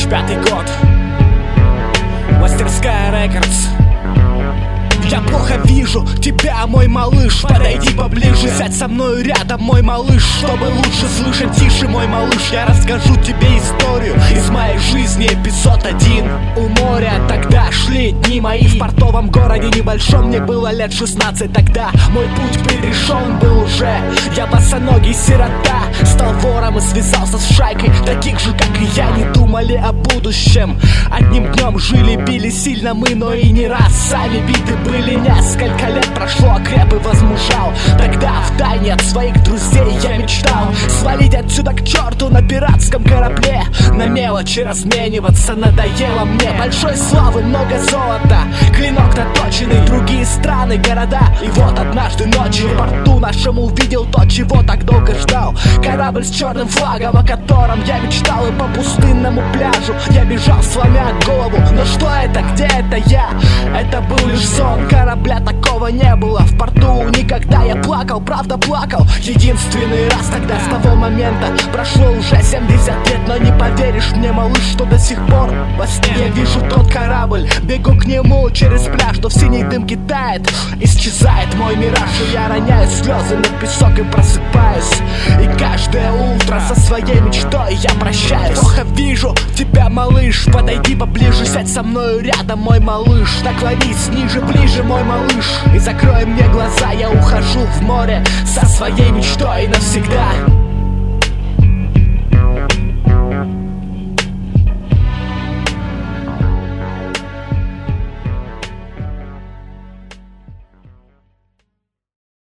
2005 год. Мастерская Рекордс. Я плохо вижу тебя, мой малыш. Подойди поближе, сядь со мною рядом, мой малыш. Чтобы лучше слышать, тише, мой малыш. Я расскажу тебе историю из моей жизни, эпизод 1. У моря тогда шли дни мои. В портовом городе небольшом, мне было лет 16 тогда. Мой путь предрешен был уже. Я босоногий сирота, стал вором и связался с шайкой таких же, как и я, не думали о будущем. Одним днем жили, били сильно мы, но и не раз сами биты были. Несколько лет прошло, окреп и возмужал. Тогда втайне от своих друзей я мечтал свалить отсюда к черту на пиратском корабле. На мелочи размениваться надоело мне. Большой славы, много золота, клинок наточенный, другие страны, города. И вот однажды ночью в порту нашем увидел то, чего так долго ждал. Корабль с черным флагом, о котором я мечтал. И по пустынному пляжу я бежал, сломя голову. Но что это, где это я? Это был лишь сон. Корабля такого не было в порту никогда. Я плакал, правда плакал. Единственный раз тогда. С того момента прошло уже 70 лет. Но не поверишь мне, малыш, что до сих пор во сне я вижу тот корабль. Бегу к нему через пляж, но в синей дымке тает. Исчезает мой мираж, и я роняю слезы на песок и просыпаюсь. И каждое утро со своей мечтой я прощаюсь. Плохо вижу тебя, малыш. Подойди поближе, сядь со мною рядом, мой малыш. Наклонись ниже, ближе, мой малыш. И закрой мне глаза, я ухожу в море со своей мечтой навсегда.